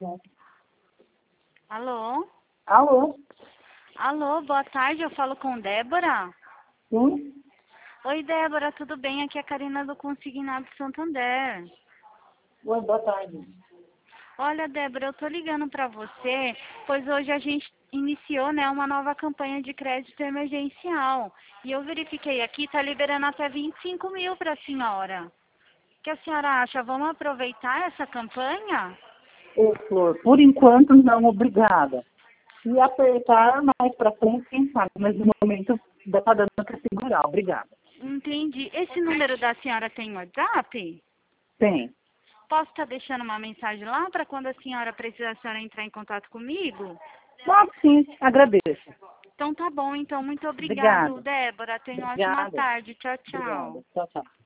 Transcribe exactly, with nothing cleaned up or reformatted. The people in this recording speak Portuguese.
Alô? Alô? Alô, boa tarde, eu falo com Débora? Sim? Oi, Débora, tudo bem? Aqui é a Karina do Consignado Santander. Oi, boa tarde. Olha, Débora, eu tô ligando para você, pois hoje a gente iniciou, né, uma nova campanha de crédito emergencial. E eu verifiquei aqui, tá liberando até vinte e cinco mil para a senhora. O que a senhora acha? Vamos aproveitar essa campanha? Ô, Flor, por enquanto não, obrigada. Se apertar mais pra frente, quem sabe, mas no momento ainda tá dando pra segurar, obrigada. Entendi. Esse número da senhora tem WhatsApp? Tem. Posso estar deixando uma mensagem lá para quando a senhora precisar, a senhora entrar em contato comigo? Claro que sim, agradeço. Então tá bom, então muito obrigado, Obrigada. Débora. Tenha uma ótima Obrigada. tarde. Tchau, Obrigada. tchau. Tchau, tchau.